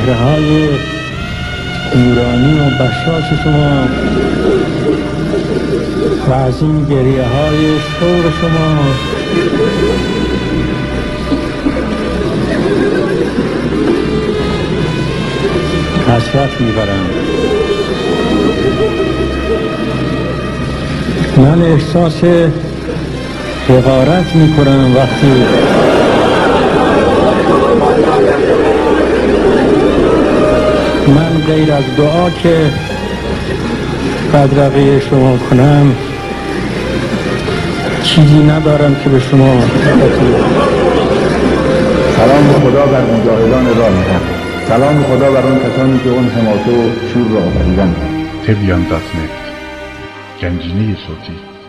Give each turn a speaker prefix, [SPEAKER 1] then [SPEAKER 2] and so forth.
[SPEAKER 1] چهره های نورانی و بشاش شما و از این گریه های شور شما حسرت میبرم. من احساس حقارت میکنم وقتی من غیر از دعا که بدرقه شما کنم چیزی ندارم که به شما
[SPEAKER 2] سلام خدا بر مجاهدان راه حق، سلام خدا بر آن کسانی که اون حماسه و شور را آفریدند.
[SPEAKER 3] تبیان.net گنجینه صوتی